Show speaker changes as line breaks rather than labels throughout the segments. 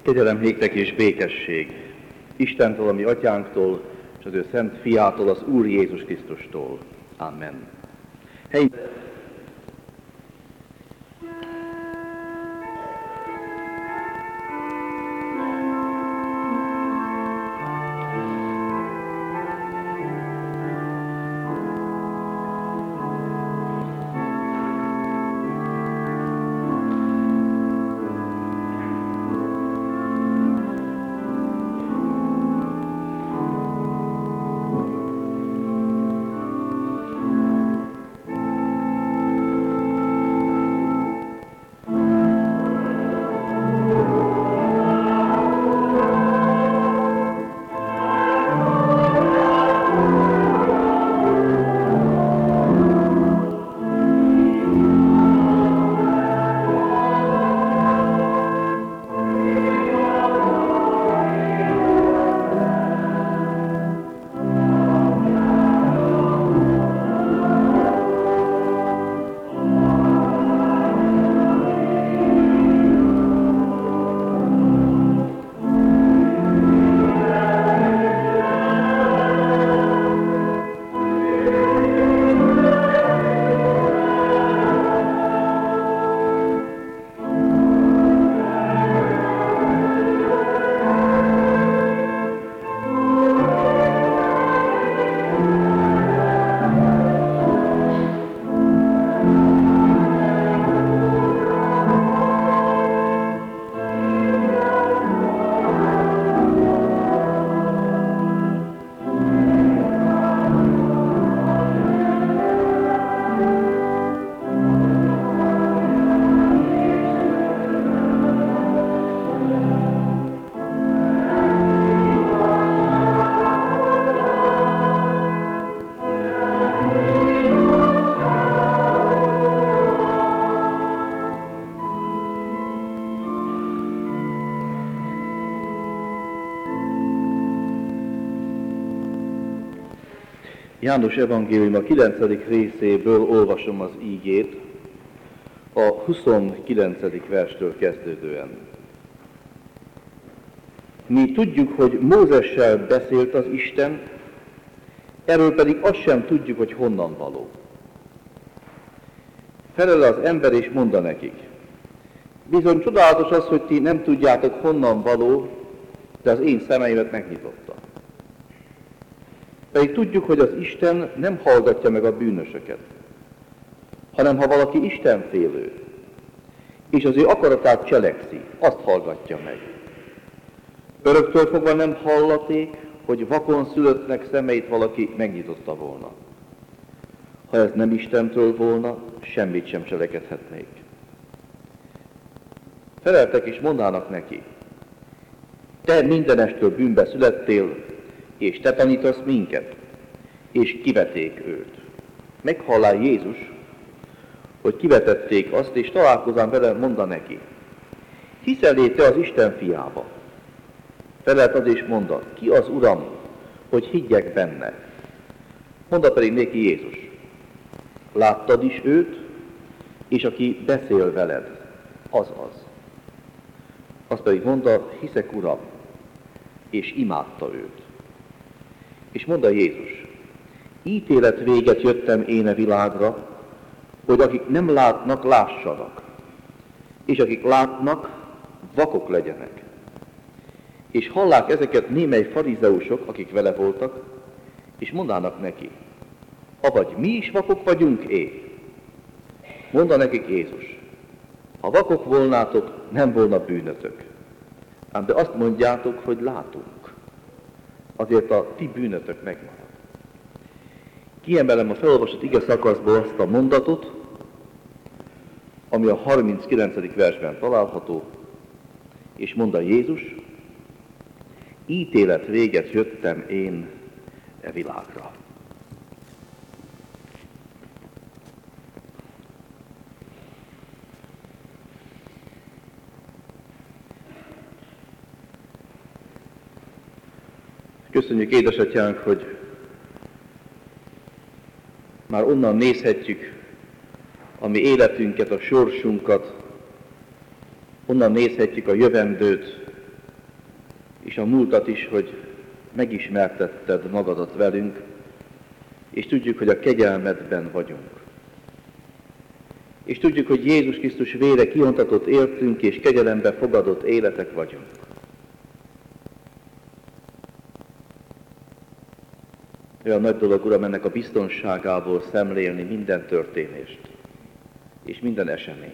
Kegyelem néktek és békesség Istentől, a mi atyánktól, és az ő szent fiától, az Úr Jézus Krisztustól. Amen. János evangélium a 9. részéből olvasom az ígét, a 29. verstől kezdődően. Mi tudjuk, hogy Mózessel beszélt az Isten, erről pedig azt sem tudjuk, hogy honnan való. Felel az ember és mondta nekik: bizony csodálatos az, hogy ti nem tudjátok honnan való, de az én szemeimet megnyitotta. Pedig tudjuk, hogy az Isten nem hallgatja meg a bűnösöket, hanem ha valaki istenfélő, és az ő akaratát cselekszi, azt hallgatja meg. Öröktől fogva nem hallaték, hogy vakon szülöttnek szemeit valaki megnyitotta volna. Ha ez nem Istentől volna, semmit sem cselekedhetnék. Feleltek és mondának neki: te mindenestől bűnbe születtél, és te tanítasz minket, és kiveték őt. Meghallá Jézus, hogy kivetették azt, és találkozán vele, mondta neki: hiszel te az Isten fiába? Felelt az és mondta: ki az Uram, hogy higgyek benne? Mondta pedig néki Jézus: láttad is őt, és aki beszél veled, az az. Azt pedig mondta: hiszek, Uram, és imádta őt. És mondta Jézus: ítélet véget jöttem én a világra, hogy akik nem látnak, lássanak, és akik látnak, vakok legyenek. És hallák ezeket némely farizeusok, akik vele voltak, és mondának neki: avagy mi is vakok vagyunk-e? Mondta nekik Jézus: ha vakok volnátok, nem volna bűnötök. Ám de azt mondjátok, hogy látunk. Azért a ti bűnötök megmarad. Kiemelem a felolvasott ige szakaszból azt a mondatot, ami a 39. versben található, és mondta Jézus: ítélet véget jöttem én e világra. Köszönjük, édesatyánk, hogy már onnan nézhetjük a mi életünket, a sorsunkat, onnan nézhetjük a jövendőt, és a múltat is, hogy megismertetted magadat velünk, és tudjuk, hogy a kegyelmedben vagyunk. És tudjuk, hogy Jézus Krisztus vére kiontatott értünk, és kegyelembe fogadott életek vagyunk. Olyan nagy dolog, Uram, ennek a biztonságából szemlélni minden történést, és minden eseményt.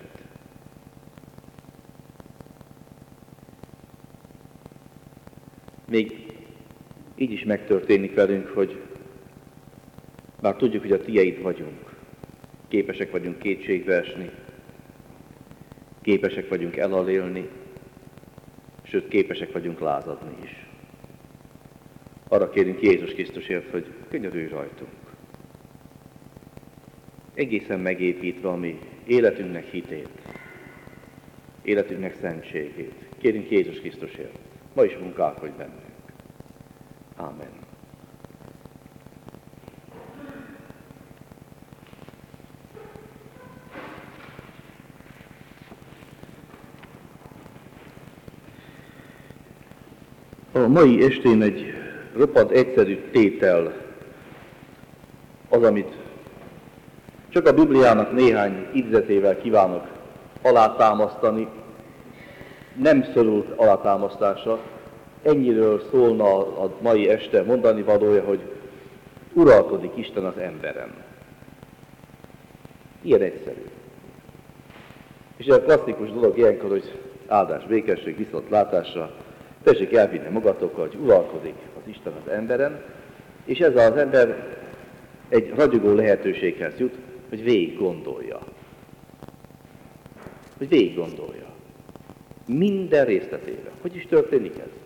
Még így is megtörténik velünk, hogy már tudjuk, hogy a tieid vagyunk. Képesek vagyunk kétségbe esni, képesek vagyunk elalélni, sőt, képesek vagyunk lázadni is. Arra kérünk Jézus Krisztusért, hogy könyörülj rajtunk. Egészen megépítve a mi életünknek hitét, életünknek szentségét. Kérünk Jézus Krisztusért. Ma is munkálkodj bennünk. Ámen. A mai estén egy roppant egyszerű tétel az, amit csak a Bibliának néhány idézetével kívánok alátámasztani. Nem szorult alátámasztásra. Ennyiről szólna a mai este mondani valója, hogy uralkodik Isten az emberen. Ilyen egyszerű. És a klasszikus dolog ilyenkor, hogy áldás, békesség, viszontlátásra, tessék elvinni magatokkal, hogy uralkodik az Isten az emberen, és ezzel az ember egy ragyogó lehetőséghez jut, hogy végig gondolja. Hogy végig gondolja. Minden részletében. Hogy is történik ez?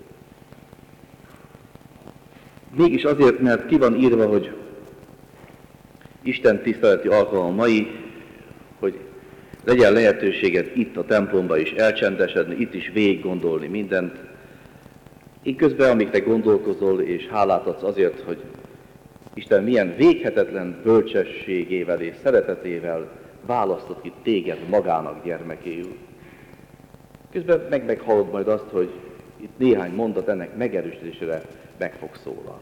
Mégis azért, mert ki van írva, hogy Isten tiszteleti alkalom mai, hogy legyen lehetőséged itt a templomba is elcsendesedni, itt is végig gondolni mindent. Így közben, amíg te gondolkozol és hálát adsz azért, hogy Isten milyen véghetetlen bölcsességével és szeretetével választott ki téged magának gyermekéül. Közben meghallod majd azt, hogy itt néhány mondat ennek megerősítésére meg fog szólalni.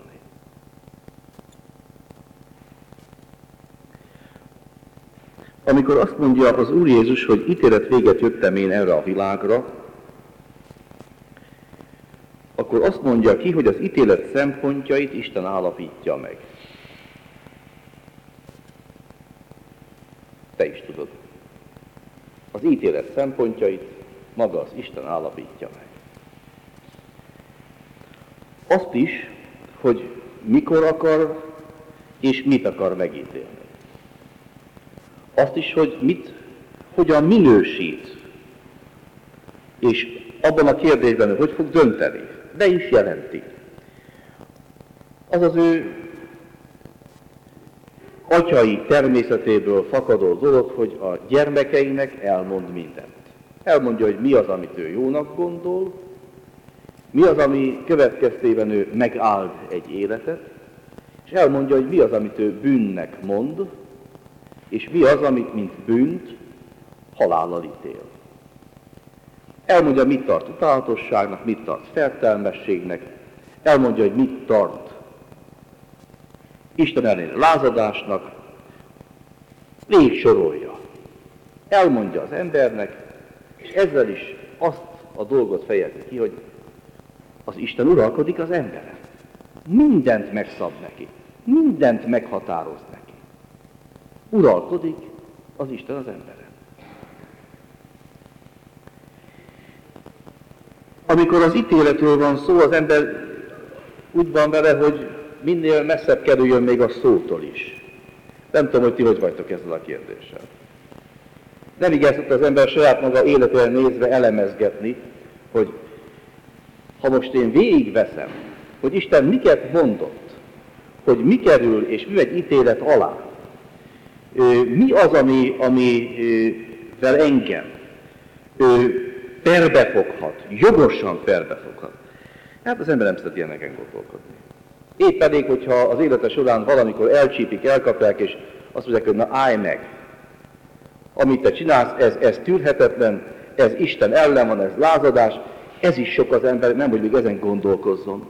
Amikor azt mondja az Úr Jézus, hogy ítélet véget jöttem én erre a világra, akkor azt mondja ki, hogy az ítélet szempontjait Isten állapítja meg. Te is tudod. Az ítélet szempontjait maga az Isten állapítja meg. Azt is, hogy mikor akar és mit akar megítélni. Azt is, hogy hogyan minősít, és abban a kérdésben, hogy fog dönteni, de is jelenti. Az az ő atyai természetéből fakadó dolog, hogy a gyermekeinek elmond mindent. Elmondja, hogy mi az, amit ő jónak gondol, mi az, ami következtében ő megáld egy életet, és elmondja, hogy mi az, amit ő bűnnek mond, és mi az, amit mint bűnt halállal ítél. Elmondja, mit tart utálatosságnak, mit tart fertelmességnek, elmondja, hogy mit tart Isten elleni lázadásnak, végig sorolja. Elmondja az embernek, és ezzel is azt a dolgot fejezi ki, hogy az Isten uralkodik az emberen. Mindent megszab neki, mindent meghatároz neki. Uralkodik az Isten az emberen. Amikor az ítéletről van szó, az ember úgy van vele, hogy minél messzebb kerüljön még a szótól is. Nem tudom, hogy ti hogy vagytok ezzel a kérdéssel. Nem igaz, hogy az ember saját maga életére nézve elemezgetni, hogy ha most én végigveszem, hogy Isten miket mondott, hogy mi kerül és mi megy ítélet alá, mi az, amivel engem perbefoghat, jogosan perbefoghat. Hát az ember nem szeret ilyeneken gondolkodni. Épp elég, hogyha az élete során valamikor elcsípik, elkapják, és azt mondják, hogy na állj meg! Amit te csinálsz, ez tűrhetetlen, ez Isten ellen van, ez lázadás, Ez is sok az ember, nem hogy még ezen gondolkozzon.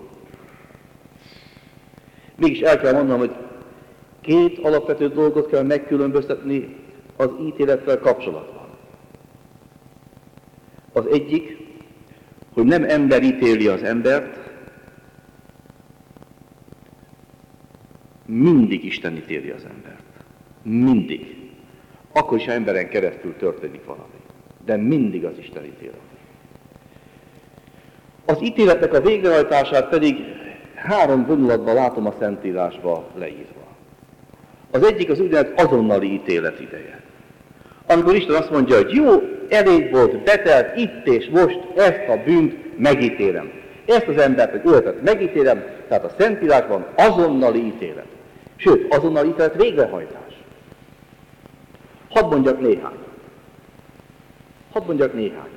Mégis el kell mondanom, hogy két alapvető dolgot kell megkülönböztetni az ítélettel kapcsolatban. Az egyik, hogy nem ember ítéli az embert, mindig Isten ítéli az embert. Mindig. Akkor is, ha emberen keresztül történik valami. De mindig az Isten ítélet. Az ítéletnek a végrehajtását pedig 3 vonulatban látom a Szentírásban leírva. Az egyik az úgynevezett azonnali ítélet ideje. Amikor Isten azt mondja, hogy jó, elég volt, betelt itt és most, ezt a bűnt megítélem. Ezt az embert, hogy életet megítélem, tehát a Szentírásban azonnali ítélet. Sőt, azonnali ítélet végrehajtás. Hadd mondjak néhányat.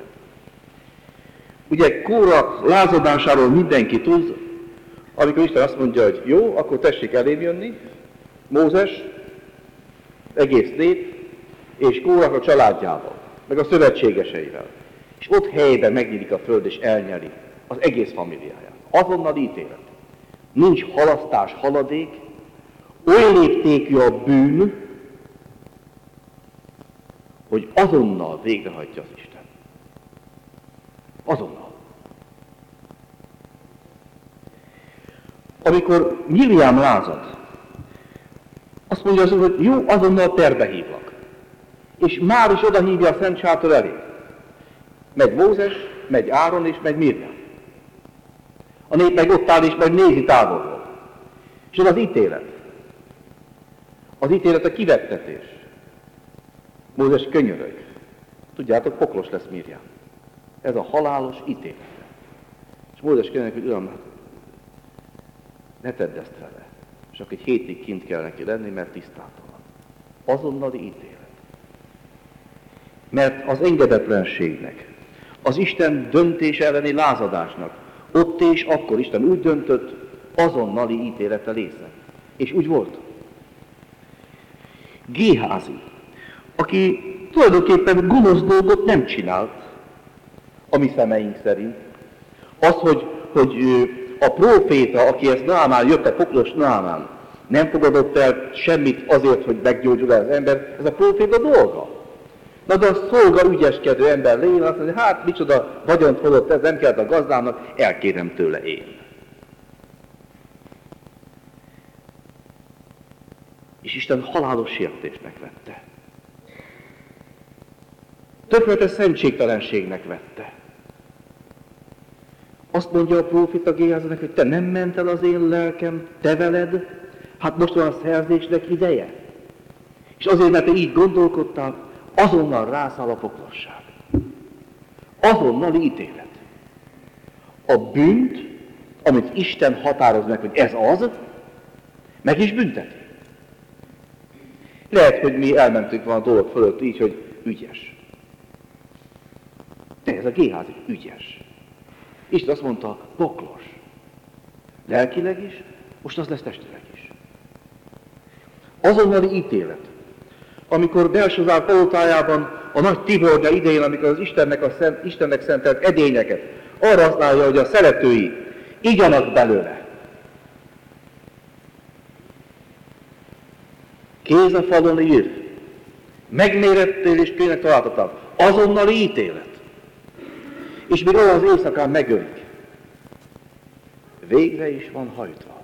Ugye Kóra lázadásáról mindenki tud, amikor Isten azt mondja, hogy jó, akkor tessék elém jönni, Mózes, egész nép, és Kórah a családjával, meg a szövetségeseivel. És ott helyben megnyílik a föld, és elnyeli az egész familiáját. Azonnal ítélet. Nincs halasztás, haladék, oly léptékű a bűn, hogy azonnal végrehajtja az Isten. Azonnal. Amikor Miriam lázad, azt mondja az Úr, hogy jó, azonnal perbe hívlak. És már is oda hívja a Szent Sátor elé. Megy Mózes, megy Áron és megy Miriam. A nép meg ott áll és meg nézi távolról. És az az ítélet. Az ítélet a kivettetés. Mózes könyörög. Tudjátok, poklos lesz Miriam. Ez a halálos ítélet. És Mózes könyörög, hogy Uram, ne tedd ezt vele. És akkor 1 hétig kint kell neki lenni, mert tisztátalan. Azonnali ítélet. Mert az engedetlenségnek, az Isten döntés elleni lázadásnak, ott és akkor Isten úgy döntött, azonnali ítélete lésze. És úgy volt. Géházi, aki tulajdonképpen gonosz dolgot nem csinált, a mi szemeink szerint. Az, hogy a próféta, akihez Námán jött, a poklos Námán, nem fogadott el semmit azért, hogy meggyógyul az ember, ez a próféta dolga. Na de a szolga ügyeskedő ember lévén azt mondja, hát micsoda vagyont hozott ez, nem kellett a gazdának, elkérem tőle én. És Isten halálos sértésnek vette. Tökéletes szentségtelenségnek vette. Azt mondja a prófita Géházinak, hogy te nem ment el az én lelkem, te veled, hát most van a szerzésnek ideje. És azért, mert te így gondolkodtál, azonnal rászáll a poklosság. Azonnali ítélet. A bűnt, amit Isten határoz meg, hogy ez az, meg is bünteti. Lehet, hogy mi elmentünk van a dolog fölött így, hogy ügyes. De ez a Géházi ügyes. Isten azt mondta, poklos. Lelkileg is, most az lesz testileg is. Azonnali ítélet. Amikor Belsazár palotájában a nagy Tibornya idején, amikor az Istennek szentelt edényeket arra használja, hogy a szeretői igyanak belőle. Kéz a falon ír. Megmérettél és kőnek találtatom. Azonnali ítélet. És még olyan az éjszakán megölik. Végre is van hajtva.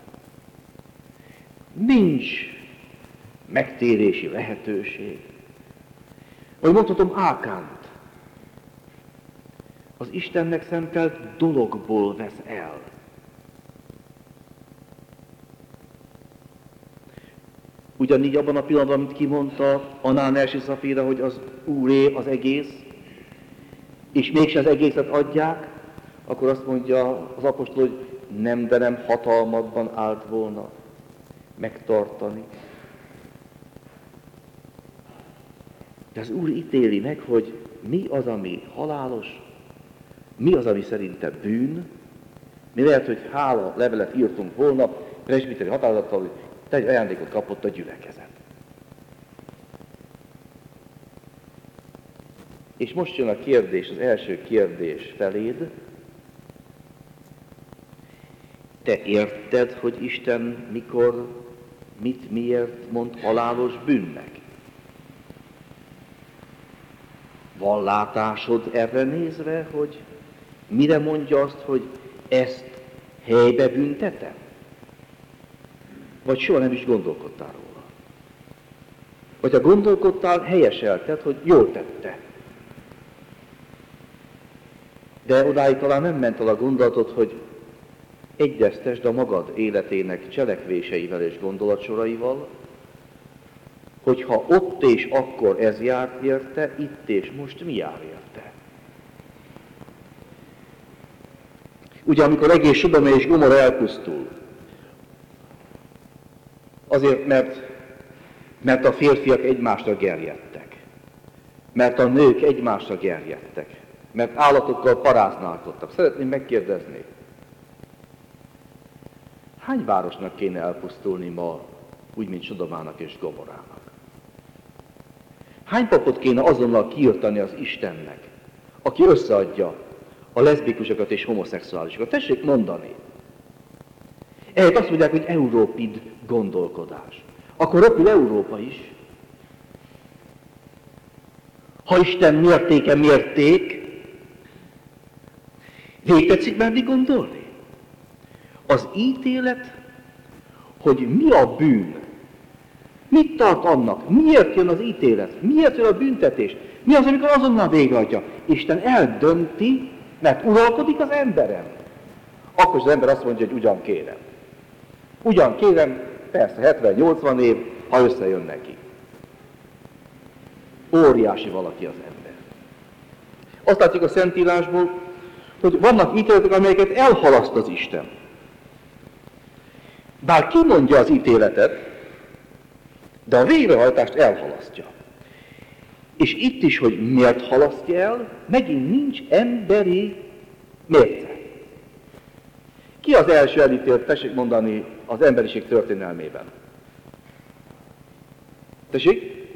Nincs megtérési lehetőség. Vagy mondhatom Ákánt. Az Istennek szentelt dologból vesz el. Ugyanígy abban a pillanatban, amit kimondta Anánás és Szafira, hogy az Úré az egész, és mégse az egészet adják, akkor azt mondja az apostol, hogy nem, de nem hatalmadban állt volna megtartani. De az Úr ítéli meg, hogy mi az, ami halálos, mi az, ami szerinte bűn. Mi lehet, hogy hála levelet írtunk volna, presbiteri határozattal, hogy te egy ajándékot kapott a gyülekezet. És most jön a kérdés, az első kérdés feléd, Te érted, hogy Isten mikor, mit, miért mond halálos bűnnek? Van látásod erre nézve, hogy mire mondja azt, hogy ezt helybe büntetem? Vagy soha nem is gondolkodtál róla? Vagy ha gondolkodtál, helyeselted, hogy jól tette. De odáig talán nem ment el a gondolatot, hogy egyeztesd a magad életének cselekvéseivel és gondolatsoraival, hogyha ott és akkor ez járt érte, itt és most mi jár érte. Ugye, amikor egész Sodoma és Gomorra elpusztul, azért, mert a férfiak egymásra gerjedtek, mert a nők egymásra gerjedtek, mert állatokkal paráználkodtak. Szeretném megkérdezni, hány városnak kéne elpusztulni ma, úgy, mint Sodomának és Gomorrának? Hány papot kéne azonnal kiirtani az Istennek, aki összeadja a leszbikusokat és homoszexuálisokat? Tessék mondani! Ehhez azt mondják, hogy európid gondolkodás. Akkor röpül Európa is. Ha Isten mértéke mérték, végig tetszik merni gondolni? Az ítélet, hogy mi a bűn, mit tart annak, miért jön az ítélet, miért jön a büntetés, mi az, amikor azonnal végrehajtja. Isten eldönti, mert uralkodik az emberem. Akkor az ember azt mondja, hogy ugyan kérem. Ugyan kérem, persze 70-80 év, ha összejön neki. Óriási valaki az ember. Azt látjuk a Szentírásból, hogy vannak ítéletek, amelyeket elhalaszt az Isten. Bár kimondja az ítéletet, de a végrehajtást elhalasztja. És itt is, hogy miért halasztja el, megint nincs emberi mérce. Ki az első elítélt, tessék mondani, az emberiség történelmében? Tessék?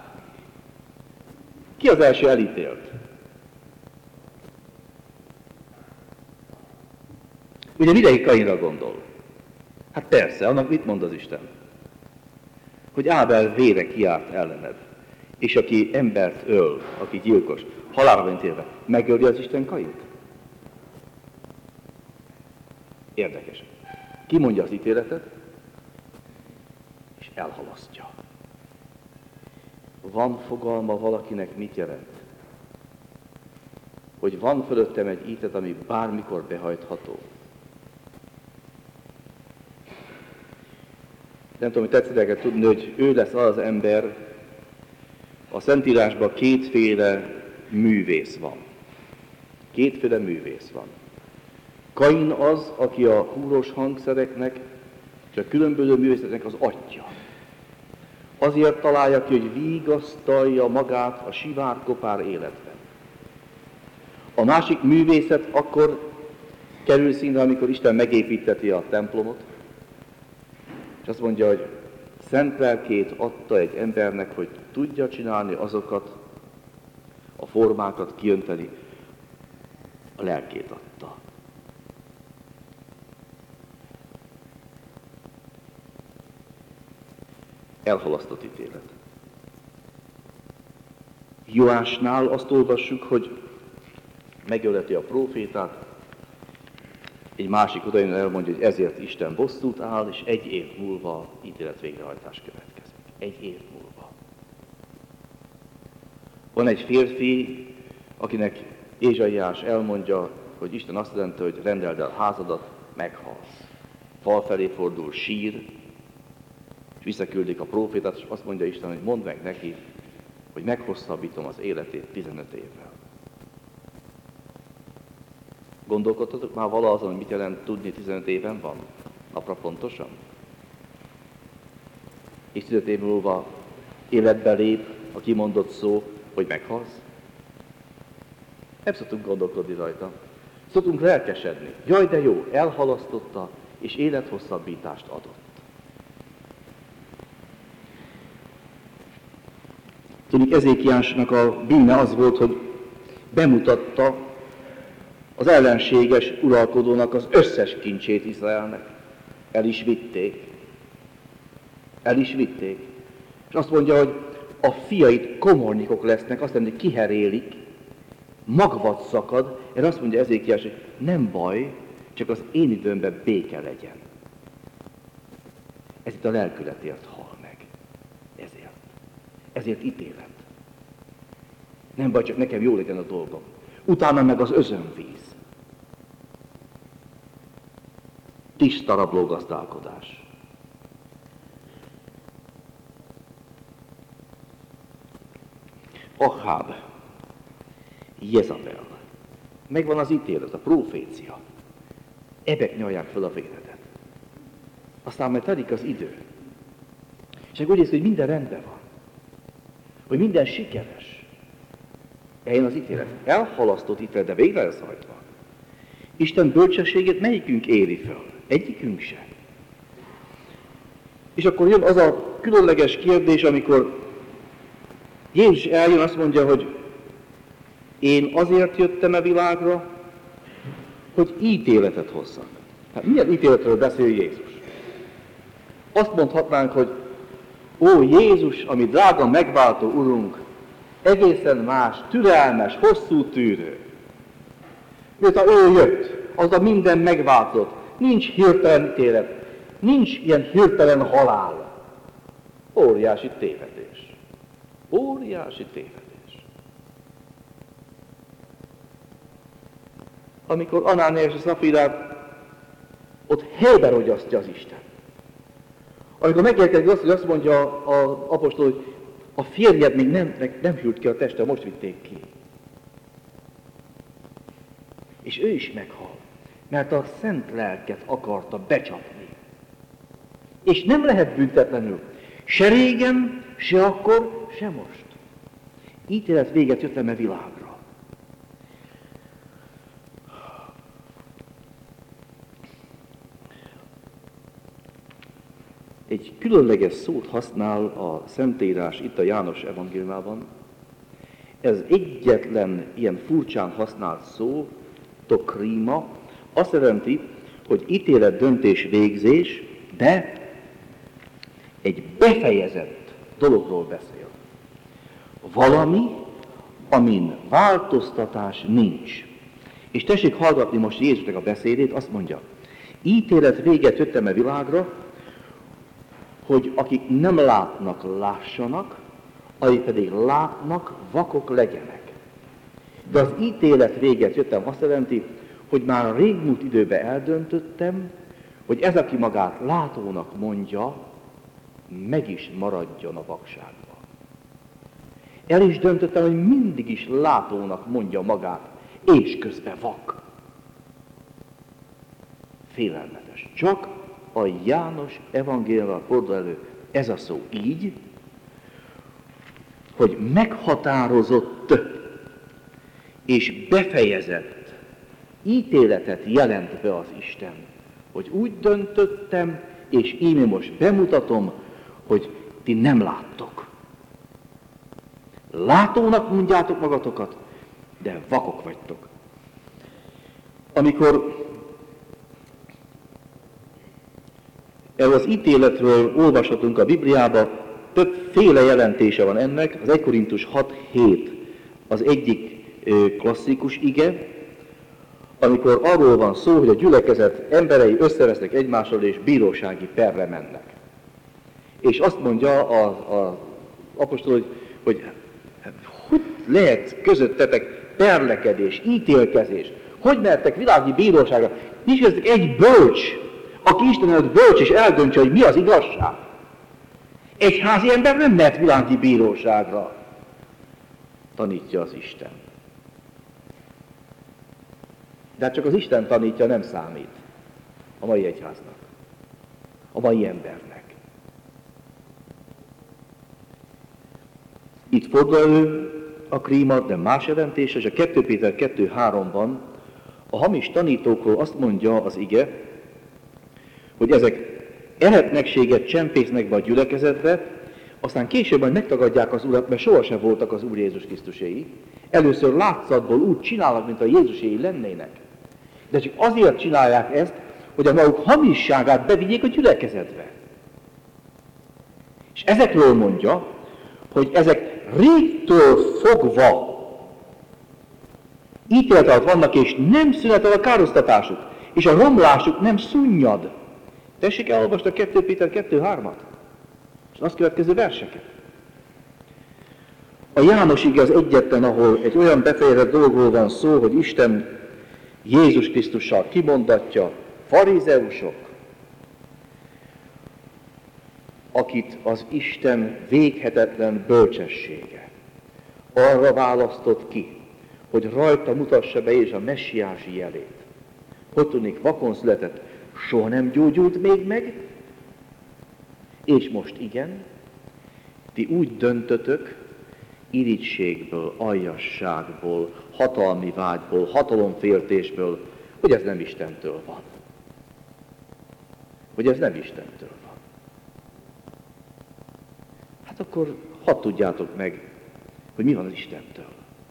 Ki az első elítélt? Ugye mindenki Kainra gondol. Hát persze, annak mit mond az Isten? Hogy Ábel vére kiárt ellened, és aki embert öl, aki gyilkos, halálra van ítélve, megöli az Isten Kaint? Érdekes. Ki mondja az ítéletet, és elhalasztja. Van fogalma valakinek, mit jelent? Hogy van fölöttem egy ítélet, ami bármikor behajtható. Nem tudom, hogy tetszik tudni, hogy ő lesz az ember, a Szentírásban kétféle művész van. Kétféle művész van. Kain az, aki a húros hangszereknek és a különböző művészeteknek az atya. Azért találja ki, hogy vigasztalja magát a sivár-kopár életben. A másik művészet akkor kerül színre, amikor Isten megépíteti a templomot, és azt mondja, hogy szent lelkét adta egy embernek, hogy tudja csinálni azokat, a formákat kiönteni. A lelkét adta. Elhalasztott ítélet. Joásnál azt olvassuk, hogy megöleti a prófétát, egy másik odajön elmondja, hogy ezért Isten bosszút áll, és 1 év múlva ítélet végrehajtás következik. 1 év múlva. Van egy férfi, akinek Ézsaiás elmondja, hogy Isten azt jelenti, hogy rendeld el házadat, meghalsz. Fal felé fordul, sír, és visszaküldik a prófétát, és azt mondja Isten, hogy mondd meg neki, hogy meghosszabbítom az életét 15 évvel. Gondolkodtatok már vala azon, hogy mit jelent tudni 15 éven van? Napra pontosan? És 15 év múlva életbe lép a kimondott szó, hogy meghalsz? Nem szoktunk gondolkodni rajta. Szoktunk lelkesedni. Jaj, de jó, elhalasztotta, és élethosszabbítást adott. Tudjuk, Ezékiásnak a bűne az volt, hogy bemutatta, az ellenséges uralkodónak az összes kincsét Izraelnek. El is vitték. El is vitték. És azt mondja, hogy a fiait komornyikok lesznek, azt mondja, hogy kiherélik, magvat szakad, erre azt mondja Ezékiás, hogy nem baj, csak az én időmben béke legyen. Ez itt a lelkületért hal meg. Ezért. Ezért ítélet. Nem baj, csak nekem jó legyen a dolgom. Utána meg az özönvíz. Tiszta rablógazdálkodás. Aháb, Jezabel. Megvan az ítélet, a profécia. Ebek nyalják fel a véredet. Aztán majd telik az idő. És úgy érzi, hogy minden rendben van. Hogy minden sikeres. Eljön az ítélet. Elhalasztott ítélet, de végre lesz hajtva. Isten bölcsességét melyikünk éri föl? Egyikünk sem. És akkor jön az a különleges kérdés, amikor Jézus eljön, azt mondja, hogy én azért jöttem a világra, hogy ítéletet hozzak. Hát milyen ítéletről beszél Jézus? Azt mondhatnánk, hogy ó Jézus, ami drága megváltó Urunk, egészen más, türelmes, hosszú tűrő. Miután ő jött, az a minden megváltott, nincs hirtelen ítélet, nincs ilyen hirtelen halál. Óriási tévedés. Óriási tévedés. Amikor Anániás és Szafirát ott helyben rogyasztja az Isten. Amikor megérkezik azt, hogy azt mondja az apostol, hogy a férjed még nem hűlt ki a teste, most vitték ki. És ő is meghal, mert a szent lelket akarta becsapni. És nem lehet büntetlenül. Se régen, se akkor, se most. Ítélet véget jöttem a világra. Egy különleges szót használ a Szentírás itt a János evangéliumában. Ez egyetlen ilyen furcsán használt szó, tokríma, azt jelenti, hogy ítélet, döntés, végzés, de egy befejezett dologról beszél. Valami, amin változtatás nincs. És tessék hallgatni most Jézusnak a beszédét, azt mondja, ítélet véget jöttem a világra, hogy akik nem látnak, lássanak, akik pedig látnak, vakok legyenek. De az ítélet véget jöttem azt jelenti, hogy már a régmúlt időben eldöntöttem, hogy ez, aki magát látónak mondja, meg is maradjon a vakságba. El is döntöttem, hogy mindig is látónak mondja magát, és közben vak. Félelmetes. Csak a János evangéliumban fordul elő ez a szó így, hogy meghatározott és befejezett ítéletet jelent be az Isten, hogy úgy döntöttem, és íme most bemutatom, hogy ti nem láttok. Látónak mondjátok magatokat, de vakok vagytok. Amikor erről az ítéletről olvashatunk a Bibliában, többféle jelentése van ennek, az 1 Korintus 6:7 az egyik klasszikus ige, amikor arról van szó, hogy a gyülekezet emberei összevesznek egymással és bírósági perre mennek. És azt mondja az apostol, hogy lehet közöttetek perlekedés, ítélkezés? Hogy mertek világi bíróságra? Nincs köztük egy bölcs, aki Isten előtt bölcs és eldöntse, hogy mi az igazság. Egy házi ember nem mehet világi bíróságra, tanítja az Isten. De hát csak az Isten tanítja, nem számít a mai egyháznak, a mai embernek. Itt fordul elő a kríma, de más jelentése, és a 2 Péter 2:3-ban a hamis tanítókról azt mondja az ige, hogy ezek eretnekséget csempésznek be a gyülekezetbe, aztán később majd megtagadják az Urat, mert sohasem voltak az Úr Jézus Krisztuséi. Először látszatból úgy csinálnak, mint a Jézuséi lennének. De csak azért csinálják ezt, hogy a maguk hamisságát bevigyék a gyülekezetbe. És ezekről mondja, hogy ezek régtől fogva ítélet alatt vannak, és nem szünetel a károsztatásuk, és a romlásuk nem szunnyad. Tessék elolvasni a 2 Péter 2:3-at, és azt következő verseket. A János ige az egyetlen, ahol egy olyan befejezett dologról van szó, hogy Isten Jézus Krisztussal kimondatja, farizeusok, akit az Isten véghetetlen bölcsessége arra választott ki, hogy rajta mutassa be és a messiási jelét. Hogy tudnék, vakon született, soha nem gyógyult még meg, és most igen, ti úgy döntötök, irigységből, aljasságból, hatalmi vágyból, hatalomféltésből, hogy ez nem Istentől van. Hogy ez nem Istentől van. Hát akkor hadd tudjátok meg, hogy mi van az Istentől.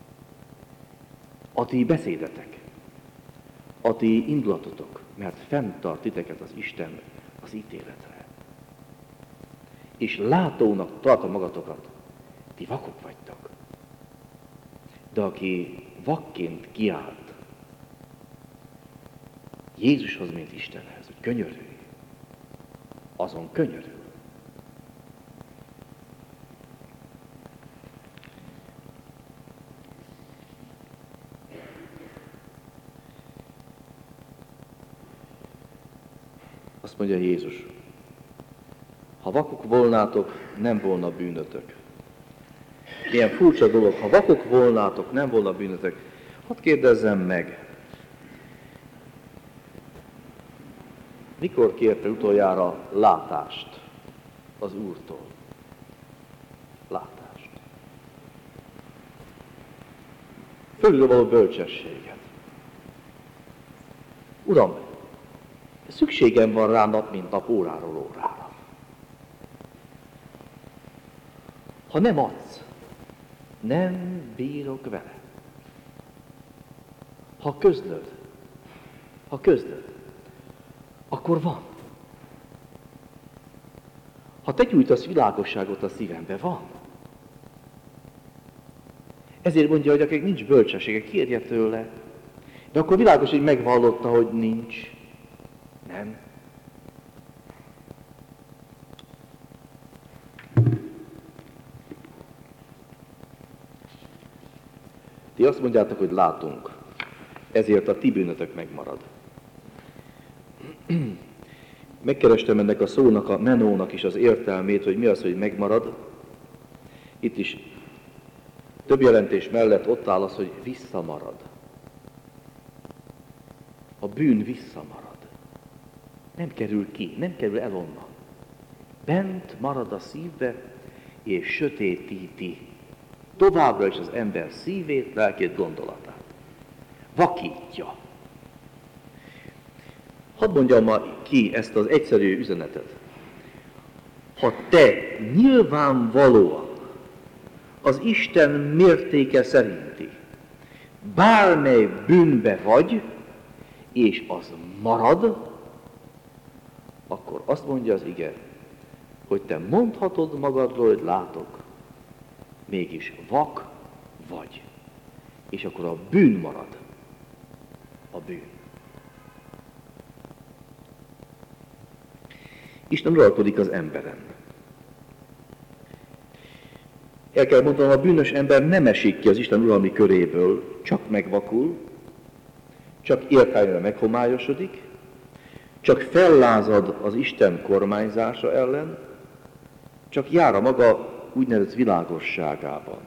A ti beszédetek, a ti indulatotok, mert fenntart titeket az Isten az ítéletre. És látónak tartva magatokat, ti vakok vagytok. De aki vakként kiállt Jézushoz, mint Istenhez, hogy könyörülj, azon könyörül. Azt mondja Jézus, ha vakok volnátok, nem volna bűnötök. Ilyen furcsa dolog, ha vakok volnátok, nem volna bűnötök. Hadd kérdezzem meg, mikor kérte utoljára látást az Úrtól? Látást. Fölülről való bölcsességet. Uram, szükségem van rá nap, mint nap, óráról órára. Ha nem adsz, nem bírok vele. Ha közlöd, akkor van. Ha te gyújtasz világosságot a szívembe, van. Ezért mondja, hogy akik nincs bölcsessége, kérje tőle. De akkor világos, hogy megvallotta, hogy nincs. Nem. Ti azt mondjátok, hogy látunk, ezért a ti bűnötök megmarad. Megkerestem ennek a szónak, a menónak is az értelmét, hogy mi az, hogy megmarad. Itt is több jelentés mellett ott áll az, hogy visszamarad. A bűn visszamarad. Nem kerül ki, nem kerül el onnan. Bent marad a szívbe, és sötétíti továbbra is az ember szívét, lelkét, gondolatát. Vakítja. Hadd mondjam ma ki ezt az egyszerű üzenetet. Ha te nyilvánvalóan az Isten mértéke szerinti bármely bűnbe vagy, és az marad, akkor azt mondja az ige, hogy te mondhatod magadról, hogy látok, mégis vak vagy. És akkor a bűn marad. A bűn. Isten uralkodik az emberen. El kell mondanom, a bűnös ember nem esik ki az Isten uralmi köréből, csak megvakul, csak értelmére meghomályosodik, csak fellázad az Isten kormányzása ellen, csak jár a maga úgynevezett világosságában.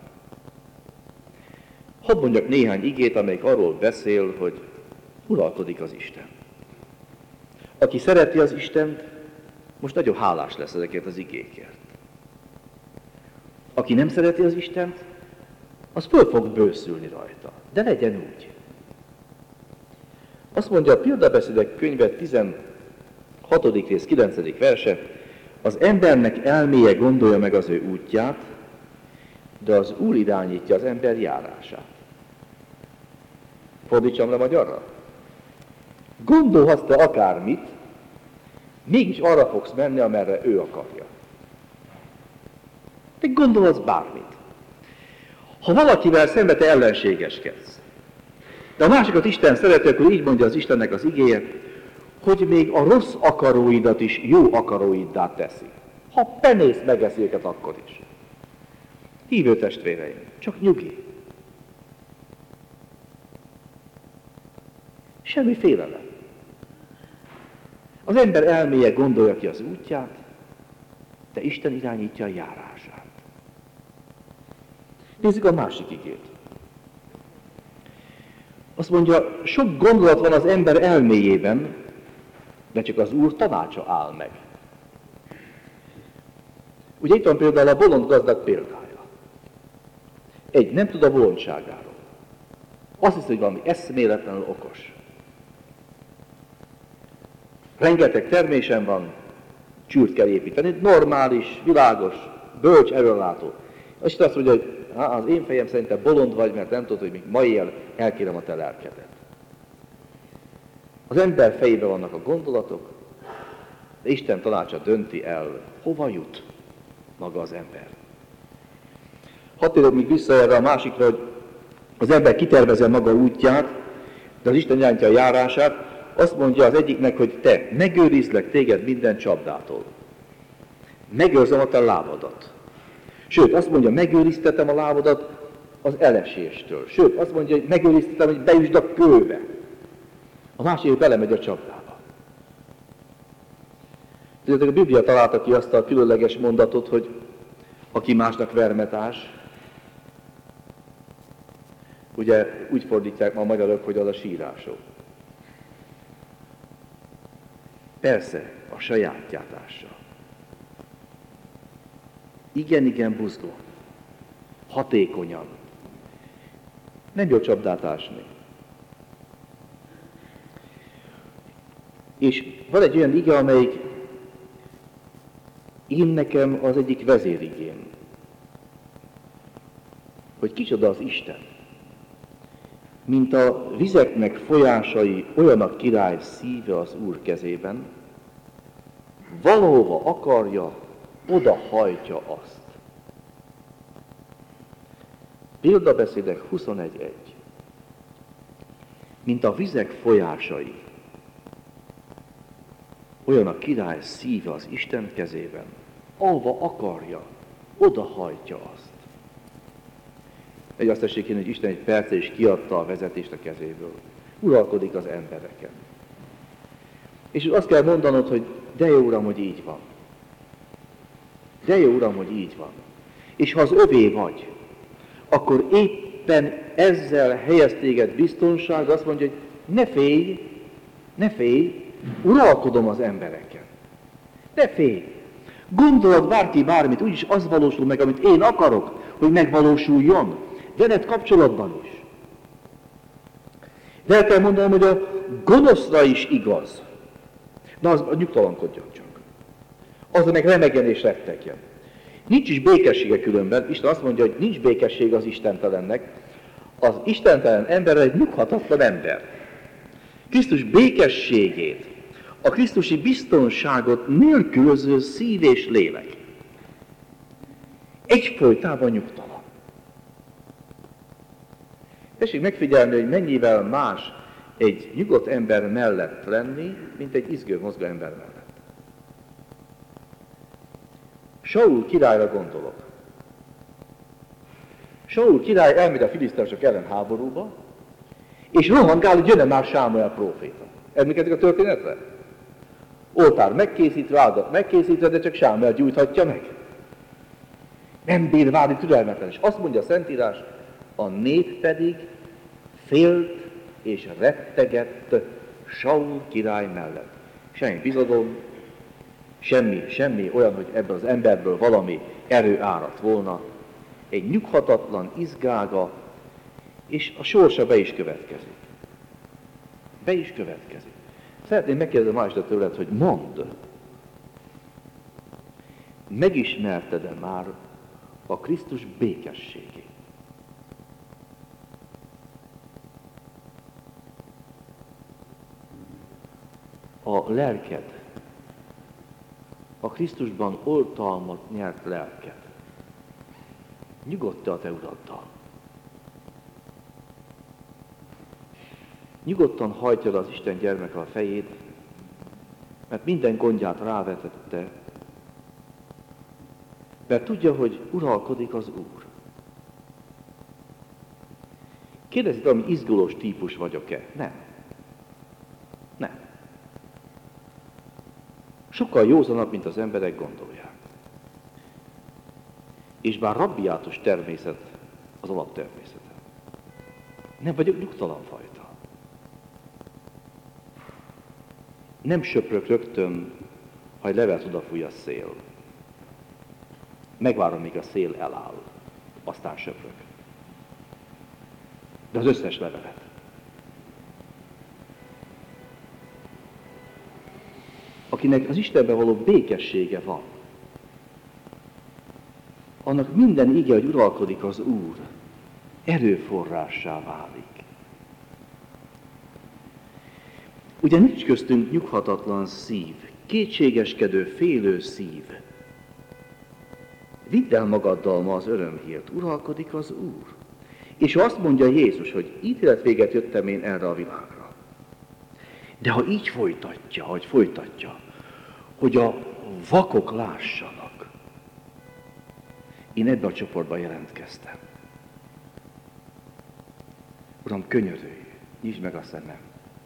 Hadd mondjak néhány igét, amelyik arról beszél, hogy uralkodik az Isten. Aki szereti az Istent, most nagyon hálás lesz ezekért az igékért. Aki nem szereti az Istent, az föl fog bőszülni rajta. De legyen úgy. Azt mondja a Példabeszédek könyve 16. rész 9. verse, az embernek elméje gondolja meg az ő útját, de az Úr irányítja az ember járását. Fordítsam le magyarra? Gondolhatsz te akármit, mégis arra fogsz menni, amerre ő akarja. Te gondolhatsz bármit. Ha valakivel szembe te ellenségeskedsz, de a másikat Isten szereti, akkor így mondja az Istennek az igéje, hogy még a rossz akaróidat is jó akaróiddá teszi. Ha penész megeszi őket, akkor is. Hívő testvéreim, csak nyugi. Semmi félelem. Az ember elméje gondolja ki az útját, de Isten irányítja a járását. Nézzük a másik igét. Azt mondja, sok gondolat van az ember elméjében, de csak az Úr tanácsa áll meg. Ugye itt van például a bolond gazdag példája. Egy nem tud a bolondságáról. Azt hiszi, hogy valami eszméletlenül okos. Rengeteg termésen van, csűrt kell építeni, normális, világos, bölcs, erőlátó. És azt mondja, hogy az én fejem szerint te bolond vagy, mert nem tudod, hogy még ma éjjel elkérem a te lelkedet. Az ember fejében vannak a gondolatok, de Isten tanácsa dönti el, hova jut maga az ember. Hadd térjek még vissza erre a másikra, hogy az ember kitervezi maga útját, de az Isten irányítja a járását. Azt mondja az egyiknek, hogy te, megőrizlek téged minden csapdától. Megőrzöm a te lábadat. Sőt, azt mondja, megőriztetem a lábadat az eleséstől. Sőt, azt mondja, hogy megőriztetem, hogy beüsd a kőbe. A másik belemegy a csapdába. Tudjátok, a Biblia találta ki azt a különleges mondatot, hogy aki másnak vermetás, ugye úgy fordítják ma a magyarok, hogy az a sírások. Persze, a sajátját ássa. Igen, buzgó. Hatékonyan. Nem jó csapdát ásni. És van egy olyan ige, amelyik én nekem az egyik vezérigém, hogy kicsoda az Isten. Mint a vizeknek folyásai, olyan a király szíve az Úr kezében, valahova akarja, oda hajtja azt. Példabeszédek 21.1. Mint a vizek folyásai, olyan a király szíve az Isten kezében, ahova akarja, oda hajtja azt. Egy azt tessék én, hogy Isten egy perce is kiadta a vezetést a kezéből. Uralkodik az embereken. És azt kell mondanod, hogy de jó Uram, hogy így van. De jó Uram, hogy így van. És ha az övé vagy, akkor éppen ezzel helyez téged biztonság, azt mondja, hogy ne félj, uralkodom az embereken. Ne félj. Gondolod bárki bármit, úgyis az valósul meg, amit én akarok, hogy megvalósuljon. Veled kapcsolatban is. De el kell mondanom, hogy a gonoszra is igaz. Na, az nyugtalankodjon csak. Az meg remegjen és rettegjen. Nincs is békessége különben. Isten azt mondja, hogy nincs békesség az istentelennek. Az istentelen ember egy nyughatatlan ember. Krisztus békességét, a krisztusi biztonságot nélkülöző szív és lélek. Egyfolytában nyugtalan. Tessék megfigyelni, hogy mennyivel más egy nyugodt ember mellett lenni, mint egy izgő mozgó ember mellett. Saul királyra gondolok. Saul király elmegy a filiszteusok ellen háborúba, és rohangál, hogy jönne már Sámuel próféta. Emlékeztek a történetre? Oltár megkészítve, áldott megkészítve, de csak Sámuel gyújthatja meg. Nem bír várni türelmetlen. És azt mondja a Szentírás, a nép pedig félt és rettegett Saul király mellett. Semmi bizodalom, semmi olyan, hogy ebből az emberből valami erő áradt volna. Egy nyughatatlan, izgága, és a sorsa be is következik. Be is következik. Szeretném megkérdezni ma este tőled, hogy mondd, megismerted-e már a Krisztus békességét? a lelked, a Krisztusban oltalmat nyert lelked nyugodt-e a te uraddal? Nyugodtan hajtja az Isten gyermeke a fejét, mert minden gondját rávetette, mert tudja, hogy uralkodik az Úr. Kérdezi, ami izgulós típus vagyok-e? Nem. Nem. Sokkal józanabb, mint az emberek gondolják. És bár rabbiátus természet az alaptermészete, nem vagyok nyugtalan fajta. Nem söprök rögtön, ha egy levelet odafúj a szél. Megvárom, míg a szél eláll, aztán söprök. De az összes levelet. Akinek az Istenben való békessége van, annak minden ige, hogy uralkodik az Úr, erőforrássá válik. Ugye nincs köztünk nyughatatlan szív, kétségeskedő, félő szív. Vidd el magaddal ma az örömhírt, uralkodik az Úr. És azt mondja Jézus, hogy ítéletvéget jöttem én erre a világra. De ha így folytatja, hogy a vakok lássanak, én ebbe a csoportba jelentkeztem. Uram, könyörülj, nyisd meg a szemem.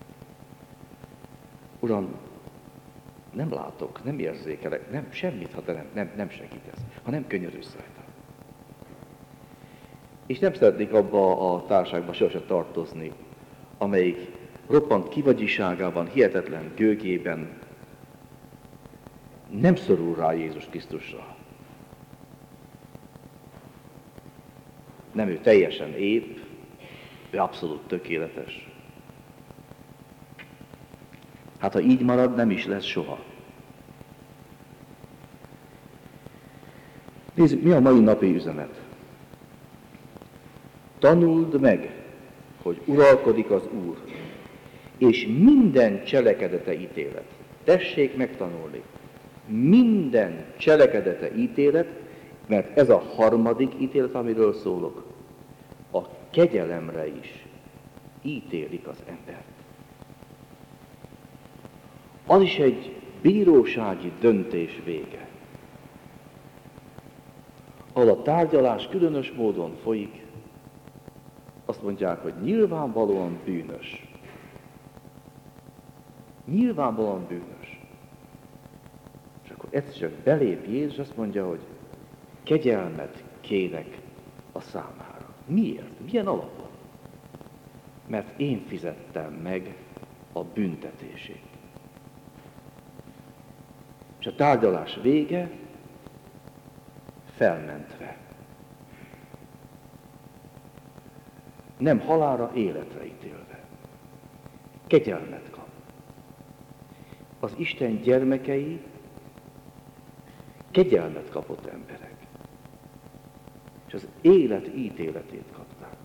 Uram, nem látok, nem érzékelek, nem semmit, ha te nem segítesz, ha nem könyörülsz rajta. És nem szeretnék abba a társaságba sosem tartozni, amelyik roppant kivagyiságában, hihetetlen gőgében nem szorul rá Jézus Krisztusra. Nem, ő teljesen épp, ő abszolút tökéletes. Hát ha így marad, nem is lesz soha. Nézzük, mi a mai napi üzenet. Tanuld meg, hogy uralkodik az Úr, és minden cselekedete ítélet. Tessék megtanulni. Minden cselekedete ítélet, mert ez a harmadik ítélet, amiről szólok. A kegyelemre is ítélik az embert. Az is egy bírósági döntés vége, ahol a tárgyalás különös módon folyik, azt mondják, hogy nyilvánvalóan bűnös. Nyilvánvalóan bűnös. És akkor egyszer csak belép Jézus, azt mondja, hogy kegyelmet kérek a számára. Miért? Milyen alapon? Mert én fizettem meg a büntetését. És a tárgyalás vége felmentve. Nem halálra, életre ítélve. Kegyelmet kap. Az Isten gyermekei kegyelmet kapott emberek. És az élet ítéletét kapták.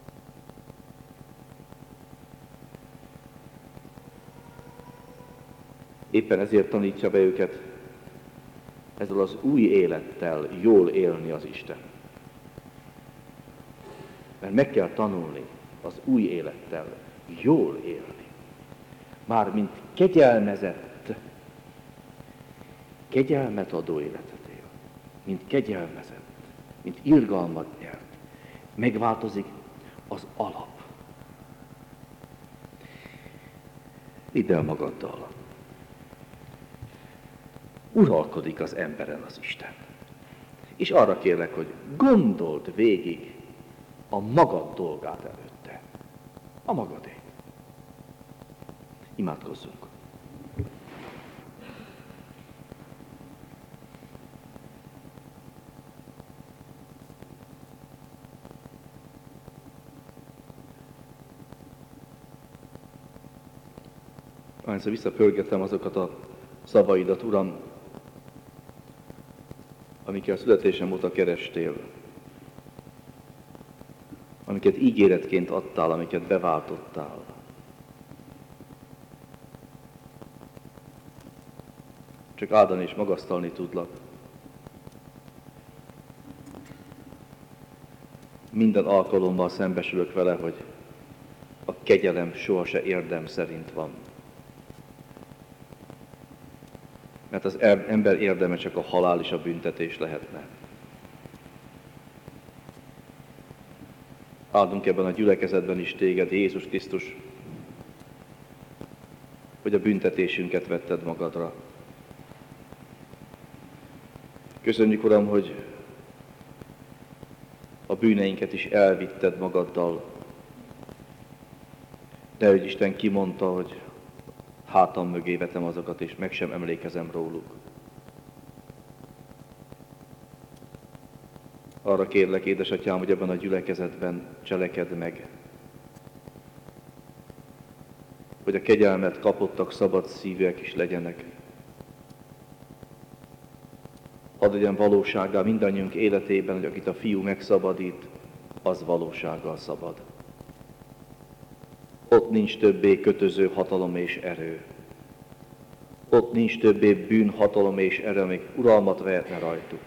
Éppen ezért tanítja be őket ezzel az új élettel jól élni az Isten. Mert meg kell tanulni az új élettel jól élni. Mármint kegyelmezett, kegyelmet adó életet él. Mint kegyelmezett, mint irgalmat nyert. Megváltozik az alap. Vidd el magaddal. Uralkodik az emberen az Isten. És arra kérlek, hogy gondold végig a magad dolgát előtte. A magadét. Imádkozzunk. Ahányszor visszapörgetem azokat a szavaidat, Uram, amiket a születésem óta kerestél, amiket ígéretként adtál, amiket beváltottál. csak áldani és magasztalni tudlak. Minden alkalommal szembesülök vele, hogy a kegyelem sohasem érdem szerint van. Mert az ember érdeme csak a halál és a büntetés lehetne. Áldunk ebben a gyülekezetben is téged, Jézus Krisztus, hogy a büntetésünket vetted magadra. Köszönjük, Uram, hogy a bűneinket is elvitted magaddal. De hogy Isten kimondta, hogy hátam mögé vetem azokat, és meg sem emlékezem róluk. Arra kérlek, édesatyám, hogy ebben a gyülekezetben cselekedd meg, hogy a kegyelmet kapottak szabad szívűek is legyenek. Hadd legyen valósággá mindannyiunk életében, hogy akit a Fiú megszabadít, az valósággal szabad. Ott nincs többé kötöző hatalom és erő. Ott nincs többé bűn, hatalom és erő, amik uralmat vehetne rajtuk.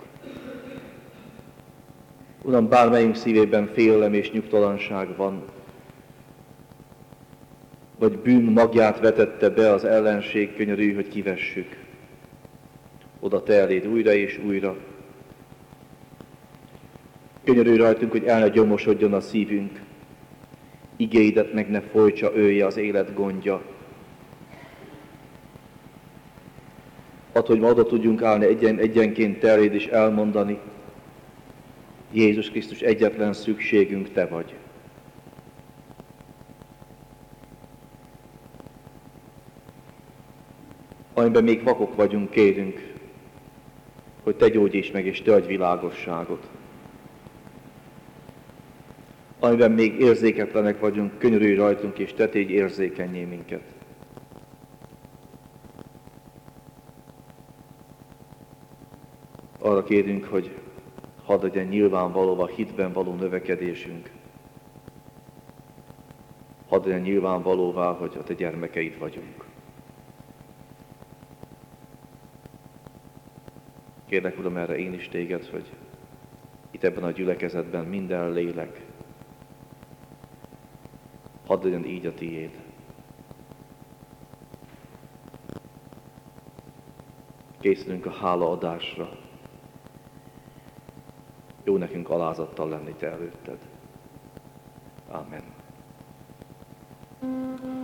Uram, bármelyünk szívében félelem és nyugtalanság van, vagy bűn magját vetette be az ellenség, könyörű, hogy kivessük. Oda te eléd újra és újra. Könyörülj rajtunk, hogy el ne gyomosodjon a szívünk. Igéidet meg ne folytsa ője az élet gondja. Add, hogy ma oda tudjunk állni egyenként te eléd és elmondani, Jézus Krisztus, egyetlen szükségünk te vagy. Amiben még vakok vagyunk, kérünk, hogy te gyógyíts meg és te adj világosságot. Amiben még érzéketlenek vagyunk, könyörülj rajtunk és te tégy érzékennyé minket. Arra kérünk, hogy hadd legyen nyilvánvalóvá hitben való növekedésünk. Hadd legyen nyilvánvalóvá, hogy a te gyermekeid vagyunk. Kérlek, Uram, erre én is téged, hogy itt ebben a gyülekezetben minden lélek, hadd legyen így a tiéd. Készülünk a hálaadásra. Jó nekünk alázattal lenni te előtted. Amen.